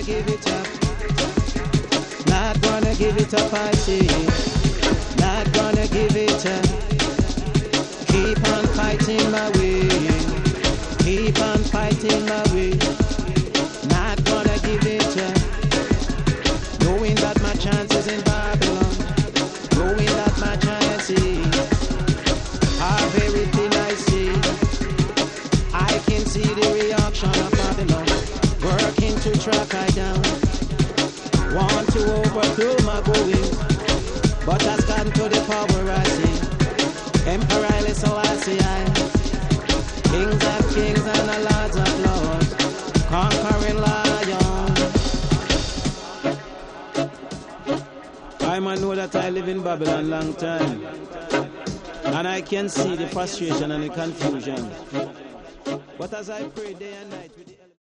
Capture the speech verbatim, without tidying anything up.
give it up. Not gonna give it up, I say. Not gonna give it up. Keep on fighting my way. Keep on fighting my way. Not gonna give it up. Knowing that my chances in Babylon. Knowing that my chances are everything I see. I can see the reaction of Babylon. Working to track I down. Want to overthrow my going. But has gotten to the power I see. Emperor Haile Selassie I. Kings of kings and the lords of lords. Conquering lion. I man know that I live in Babylon long time. And I can see the frustration and the confusion. But as I pray day and night